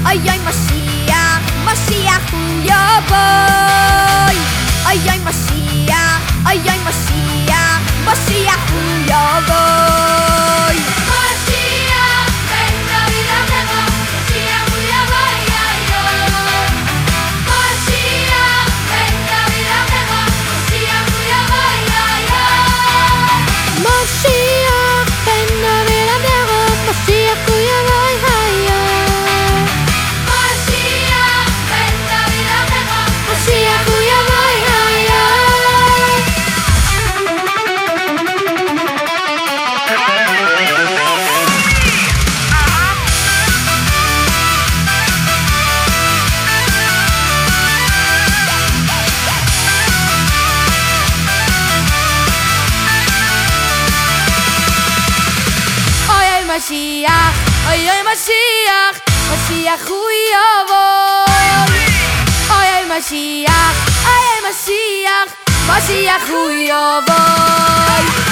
Ay, ay, Mashiach, Mashiach hu yavoy. Ay, ay, Mashiach, ay, ay, Mashiach, Mashiach hu yavoy. Mashiach, ben David Amecha, Mashiach hu yavoy, ay, ay. Mashiach, ben David Amecha, Mashiach hu yavoy, ay, ay. Mashiach, ben David Amecha, Mashiach hu yavoy, ay, ay. Mashiach, ben David Amecha, Mashiach hu yavoy, ay, ay. Mashiach, ay ay Mashiach, Mashiach hu yavoy. Ay ay Mashiach, ay ay Mashiach, Mashiach hu yavoy.